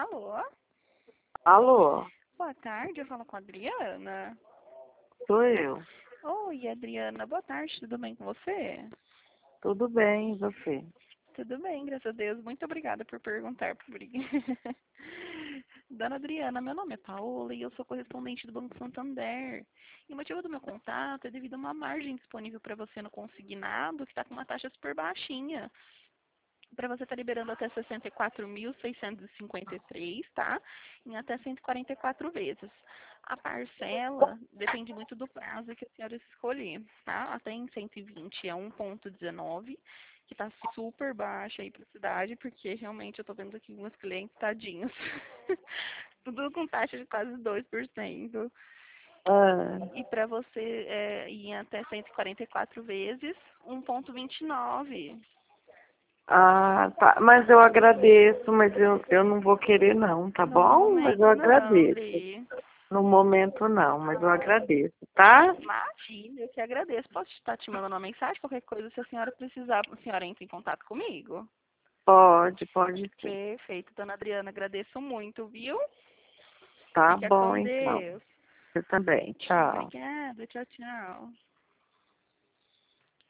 Alô? Alô, Boa tarde, eu falo com a Adriana. sou eu. Oi, Adriana, boa tarde, tudo bem com você? Tudo bem, e você? Tudo bem, graças a Deus. Muito obrigada por perguntar por mim. Dona Adriana, meu nome é Paola e eu sou correspondente do Banco Santander. E o motivo do meu contato é devido a uma margem disponível para você no consignado que está com uma taxa super baixinha. Para você estar liberando até 64.653, tá? Em até 144 vezes. A parcela depende muito do prazo que a senhora escolher, tá? Até em 120 é 1,19, que tá super baixa aí para a cidade, porque realmente eu tô vendo aqui meus clientes tadinhos. Tudo com taxa de quase 2%. Ah, E para você ir em até 144 vezes, 1,29. tá. Mas eu agradeço, mas eu não vou querer não, tá No bom? Mas eu momento não, agradeço. Dri. No momento não, mas eu agradeço, tá? Imagina, eu que agradeço. Posso estar te mandando uma mensagem? Qualquer coisa, se a senhora precisar, a senhora entra em contato comigo. Pode sim. Perfeito, dona Adriana, agradeço muito, viu? Tá Fica bom com então. Deus. Você também. Tchau. Obrigada, tchau, tchau.